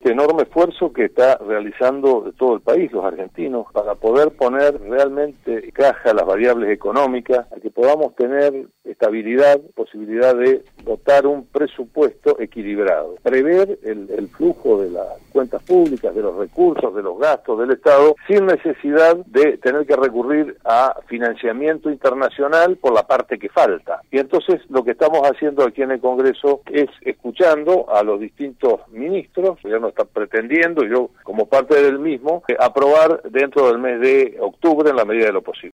este enorme esfuerzo que está realizando todo el país, los argentinos, para poder poner realmente caja a las variables económicas, a que podamos tener estabilidad, posibilidad de dotar un presupuesto equilibrado, prever el flujo de las cuentas públicas, de los recursos, de los gastos del Estado, sin necesidad de tener que recurrir a financiamiento internacional por la parte que falta. Y entonces lo que estamos haciendo aquí en el Congreso es escuchando a los distintos ministros. El gobierno está pretendiendo, y yo como parte del mismo, aprobar dentro del mes de octubre en la medida de lo posible.